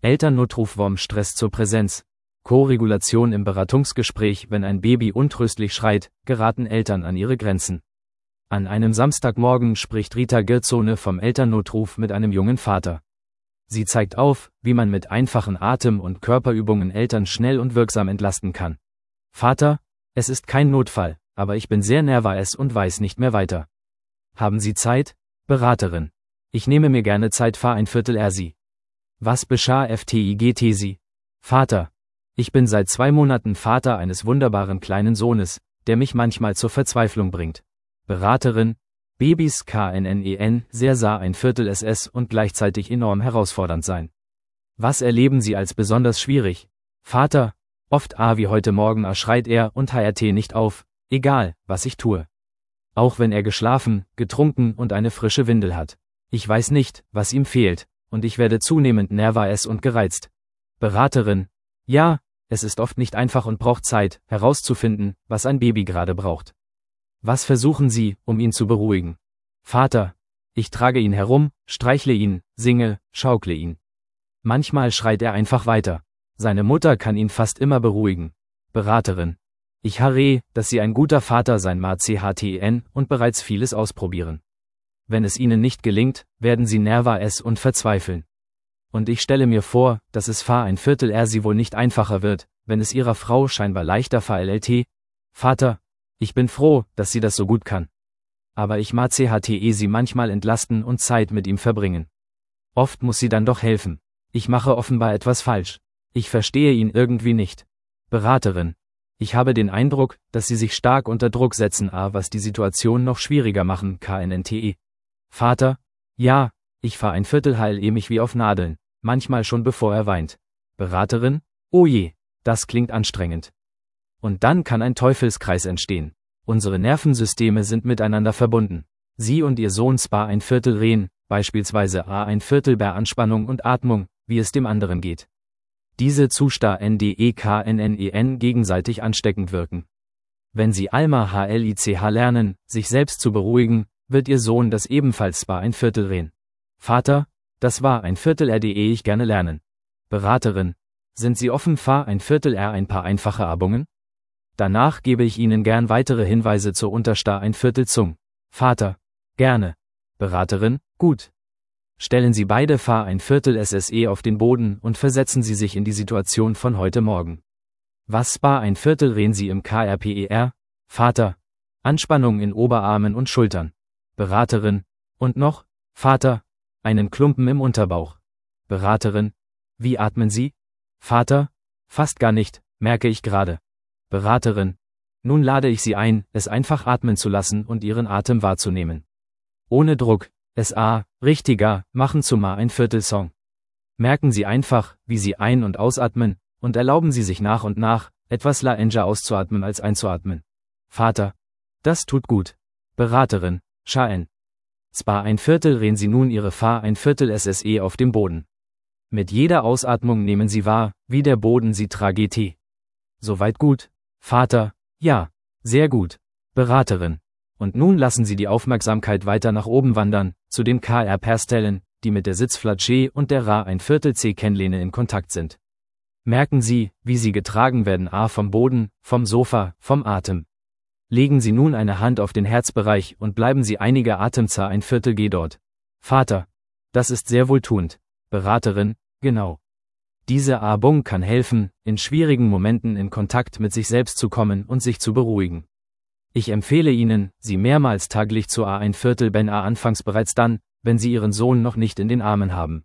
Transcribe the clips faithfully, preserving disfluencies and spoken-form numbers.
Elternnotruf W O M Stress zur Präsenz. Koregulation im Beratungsgespräch. Wenn ein Baby untröstlich schreit, geraten Eltern an ihre Grenzen. An einem Samstagmorgen spricht Rita Girzone vom Elternnotruf mit einem jungen Vater. Sie zeigt auf, wie man mit einfachen Atem- und Körperübungen Eltern schnell und wirksam entlasten kann. Vater, es ist kein Notfall, aber ich bin sehr nervös und weiß nicht mehr weiter. Haben Sie Zeit? Beraterin. Ich nehme mir gerne Zeit, fahr ein Viertel er Sie. Was beschah ftigt Sie? Vater. Ich bin seit zwei Monaten Vater eines wunderbaren kleinen Sohnes, der mich manchmal zur Verzweiflung bringt. Beraterin. Babys können sehr sah ein Viertel S S und gleichzeitig enorm herausfordernd sein. Was erleben Sie als besonders schwierig? Vater. Oft a wie heute Morgen a schreit er und hrt nicht auf, egal, was ich tue. Auch wenn er geschlafen, getrunken und eine frische Windel hat. Ich weiß nicht, was ihm fehlt, und ich werde zunehmend nervös und gereizt. Beraterin. Ja, es ist oft nicht einfach und braucht Zeit, herauszufinden, was ein Baby gerade braucht. Was versuchen Sie, um ihn zu beruhigen? Vater. Ich trage ihn herum, streichle ihn, singe, schaukle ihn. Manchmal schreit er einfach weiter. Seine Mutter kann ihn fast immer beruhigen. Beraterin. Ich harre, dass Sie ein guter Vater sein machen und bereits vieles ausprobieren. Wenn es Ihnen nicht gelingt, werden Sie nervös und verzweifeln. Und ich stelle mir vor, dass es fahr ein Viertel er Sie wohl nicht einfacher wird, wenn es Ihrer Frau scheinbar leichter fallt. Vater, ich bin froh, dass sie das so gut kann. Aber ich mache sie manchmal entlasten und Zeit mit ihm verbringen. Oft muss sie dann doch helfen. Ich mache offenbar etwas falsch. Ich verstehe ihn irgendwie nicht. Beraterin. Ich habe den Eindruck, dass Sie sich stark unter Druck setzen, a was die Situation noch schwieriger machen, knte. Vater. Ja, ich fahr ein Viertel heil mich wie auf Nadeln, manchmal schon bevor er weint. Beraterin. Oh je, das klingt anstrengend. Und dann kann ein Teufelskreis entstehen. Unsere Nervensysteme sind miteinander verbunden. Sie und Ihr Sohn spa ein Viertel reden, beispielsweise a ein Viertel bei Anspannung und Atmung, wie es dem anderen geht. Diese Zustände können gegenseitig ansteckend wirken. Wenn Sie Alma Hlich lernen, sich selbst zu beruhigen, wird Ihr Sohn das ebenfalls spa ein Viertel reden. Vater, das war ein Viertel rde ich gerne lernen. Beraterin. Sind Sie offen, fahr ein Viertel r ein paar einfache Übungen? Danach gebe ich Ihnen gern weitere Hinweise zur Untersta ein Viertel Zung. Vater. Gerne. Beraterin. Gut. Stellen Sie beide fahr ein Viertel S S E auf den Boden und versetzen Sie sich in die Situation von heute Morgen. Was spa ein Viertel reden Sie im K R P E R? Vater. Anspannung in Oberarmen und Schultern. Beraterin. Und noch? Vater. Einen Klumpen im Unterbauch. Beraterin. Wie atmen Sie? Vater. Fast gar nicht, merke ich gerade. Beraterin. Nun lade ich Sie ein, es einfach atmen zu lassen und Ihren Atem wahrzunehmen. Ohne Druck, es a, richtiger, machen zu ma ein Viertel Song. Merken Sie einfach, wie Sie ein- und ausatmen, und erlauben Sie sich nach und nach, etwas langer auszuatmen als einzuatmen. Vater. Das tut gut. Beraterin. Schaen. Spa ein Viertel reden Sie nun Ihre fahr ein Viertel S S E auf dem Boden. Mit jeder Ausatmung nehmen Sie wahr, wie der Boden Sie tragt. Soweit gut? Vater. Ja. Sehr gut. Beraterin. Und nun lassen Sie die Aufmerksamkeit weiter nach oben wandern, zu den K R-Perstellen, die mit der Sitzflatsche und der Ra ein Viertel C Kennlehne in Kontakt sind. Merken Sie, wie Sie getragen werden a vom Boden, vom Sofa, vom Atem. Legen Sie nun eine Hand auf den Herzbereich und bleiben Sie einige Atemzar ein Viertel G dort. Vater. Das ist sehr wohltuend. Beraterin. Genau. Diese Übung kann helfen, in schwierigen Momenten in Kontakt mit sich selbst zu kommen und sich zu beruhigen. Ich empfehle Ihnen, sie mehrmals täglich zu a ein Viertel ben a anfangs bereits dann, wenn Sie Ihren Sohn noch nicht in den Armen haben.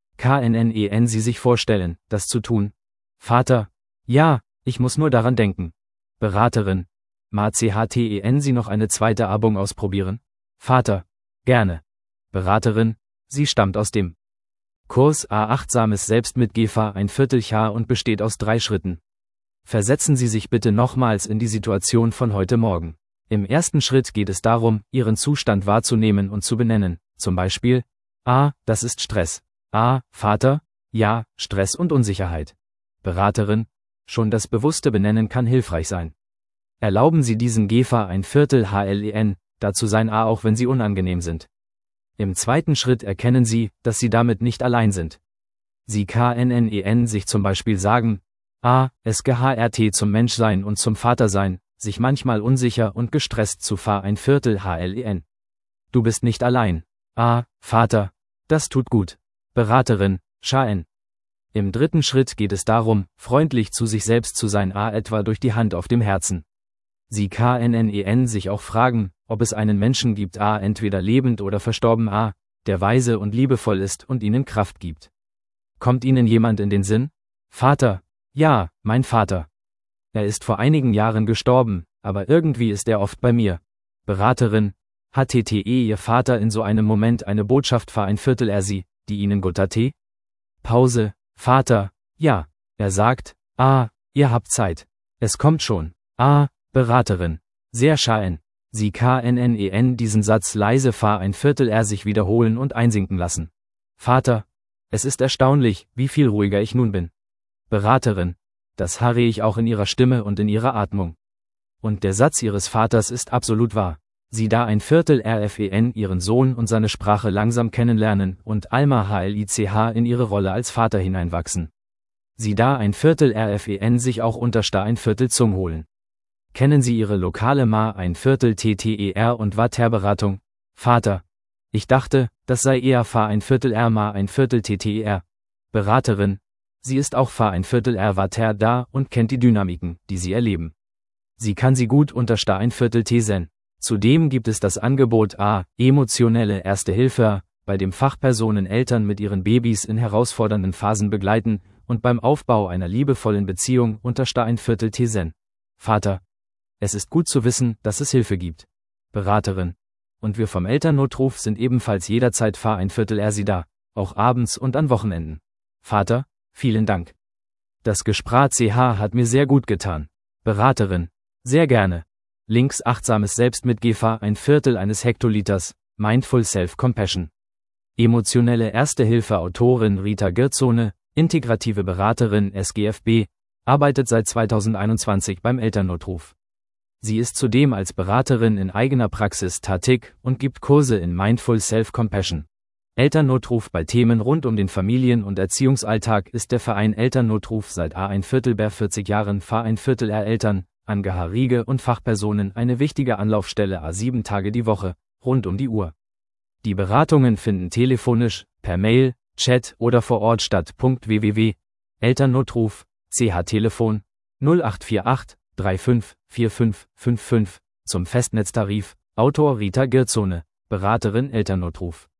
Können Sie sich vorstellen, das zu tun? Vater. Ja, ich muss nur daran denken. Beraterin. Machen Sie noch eine zweite Übung ausprobieren? Vater. Gerne. Beraterin. Sie stammt aus dem Kurs A Achtsames Selbst mit G F A ein Vierteljahr und besteht aus drei Schritten. Versetzen Sie sich bitte nochmals in die Situation von heute Morgen. Im ersten Schritt geht es darum, Ihren Zustand wahrzunehmen und zu benennen, zum Beispiel, A, das ist Stress. A, Vater, ja, Stress und Unsicherheit. Beraterin, schon das bewusste Benennen kann hilfreich sein. Erlauben Sie diesen G F A ein Viertel Hlen, dazu sein A auch wenn sie unangenehm sind. Im zweiten Schritt erkennen Sie, dass Sie damit nicht allein sind. Sie können sich zum Beispiel sagen, a. Es gehrt zum Menschsein und zum Vatersein, sich manchmal unsicher und gestresst zu ver ein Viertel hlen. Du bist nicht allein. a. Vater. Das tut gut. Beraterin, schaen. Im dritten Schritt geht es darum, freundlich zu sich selbst zu sein, a. etwa durch die Hand auf dem Herzen. Sie können sich auch fragen, ob es einen Menschen gibt, a. entweder lebend oder verstorben, a. der weise und liebevoll ist und ihnen Kraft gibt. Kommt Ihnen jemand in den Sinn? Vater. Ja, mein Vater. Er ist vor einigen Jahren gestorben, aber irgendwie ist er oft bei mir. Beraterin. Hatte Ihr Vater in so einem Moment eine Botschaft ver ein Viertel er sie, die Ihnen gut tat? Pause. Vater. Ja. Er sagt, ah, ihr habt Zeit. Es kommt schon. Ah, Beraterin. Sehr schaen. Sie können diesen Satz leise ver ein Viertel er sich wiederholen und einsinken lassen. Vater. Es ist erstaunlich, wie viel ruhiger ich nun bin. Beraterin. Das harre ich auch in Ihrer Stimme und in Ihrer Atmung. Und der Satz Ihres Vaters ist absolut wahr. Sie da ein Viertel rfen Ihren Sohn und seine Sprache langsam kennenlernen und Alma hlich in Ihre Rolle als Vater hineinwachsen. Sie da ein Viertel rfen sich auch untersta ein Viertel Zung holen. Kennen Sie Ihre lokale Ma ein Viertel T-T-E-R und Waterberatung? Vater. Ich dachte, das sei eher Fa ein Viertel R Ma ein Viertel T-T-E-R. Beraterin. Sie ist auch Fa ein Viertel R Water da und kennt die Dynamiken, die Sie erleben. Sie kann sie gut untersta ein Viertel T-Sen. Zudem gibt es das Angebot A. Emotionelle Erste Hilfe, bei dem Fachpersonen Eltern mit ihren Babys in herausfordernden Phasen begleiten und beim Aufbau einer liebevollen Beziehung untersta ein Viertel T-Sen. Vater. Es ist gut zu wissen, dass es Hilfe gibt. Beraterin. Und wir vom Elternnotruf sind ebenfalls jederzeit Fa ein Viertel R sie da, auch abends und an Wochenenden. Vater, vielen Dank. Das Gespräch C H hat mir sehr gut getan. Beraterin. Sehr gerne. Links achtsames Selbstmitgefahr ein Viertel eines Hektoliters, Mindful Self-Compassion. Emotionelle Erste Hilfe Autorin Rita Girtzone, integrative Beraterin S G F B, arbeitet seit zweitausendeinundzwanzig beim Elternnotruf. Sie ist zudem als Beraterin in eigener Praxis tätig und gibt Kurse in Mindful Self-Compassion. Elternnotruf bei Themen rund um den Familien- und Erziehungsalltag ist der Verein Elternnotruf seit A ein Viertel ber vierzig Jahren Fa ein Viertel R Eltern, Angehörige und Fachpersonen eine wichtige Anlaufstelle a sieben Tage die Woche, rund um die Uhr. Die Beratungen finden telefonisch, per Mail, Chat oder vor Ort statt. www. Elternnotruf, C H Telefon, null acht vier acht, drei fünf, vier fünf, fünf fünf, zum Festnetztarif, Autor Rita Girtzone, Beraterin Elternnotruf.